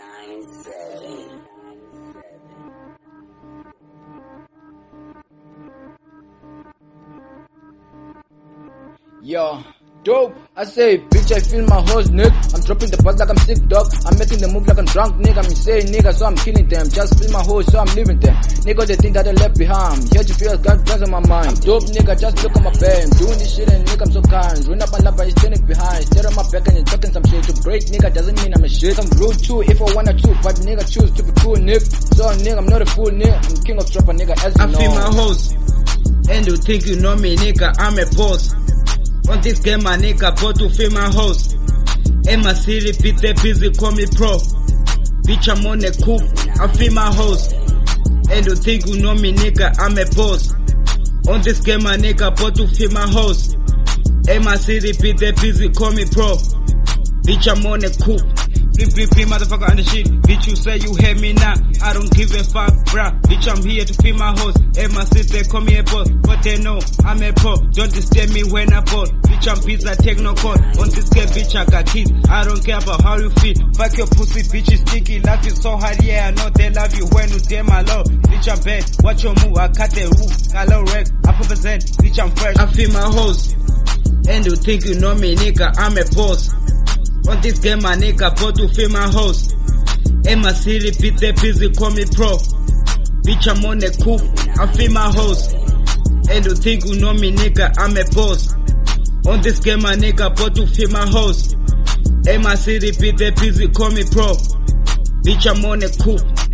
Yo, dope, I say, bitch, I feel my hoes, nigga. I'm dropping the buzz like I'm sick, dog. I'm making the move like I'm drunk, nigga. I'm saying, nigga, so I'm killing them. Just feel my hoes, so I'm leaving them. Nigga, they think that I left behind. Here to feel got guns on my mind. I'm dope, nigga, just look at my band. Doing this shit and nigga, I'm so kind. Run up and up, and standing behind. Stare on my back and you're talking some shit. To break, nigga, doesn't mean I'm a shit. I'm rude too, if I wanna to, but nigga, choose to be cool, nigga. So, nigga, I'm not a fool, nigga. I'm king of trapper, nigga, as you know. I feel my hoes, and you think you know me, nigga, I'm a boss. On this game, my nigga, but to feel my hoes. In my city, beat they busy, call me pro. Bitch, I'm on a coupe, I feel my hoes. And you think you know me, nigga, I'm a boss. On this game, my nigga, but to feel my hoes. In my city, beat they busy, call me pro. Bitch, I'm on a coupe. Blim, motherfucker on the shit. Bitch, you say you hate me now. I don't give a fuck, bruh. Bitch, I'm here to feed my hoes. And my sister call me a boss, but they know I'm a pro. Don't disturb me when I ball. Bitch, I'm pizza, take no call. On this game, bitch, I got kids. I don't care about how you feel. Fuck your pussy, bitch, is sticky. Life is so hard, yeah, I know they love you when you damn my love. Bitch, I'm bad. Watch your move, I cut the roof. Hello, Rex, I percent. Bitch, I'm fresh. I feel my hoes. And you think you know me, nigga, I'm a boss. On this game, my nigga, but to feel my hoes. In my city, beat they busy, call me pro. Bitch, I'm on a coupe, I feel my hoes. And you think you know me, nigga, I'm a boss. On this game, my nigga, but to feel my hoes. In my city, beat they busy, call me pro. Bitch, I'm on a coupe.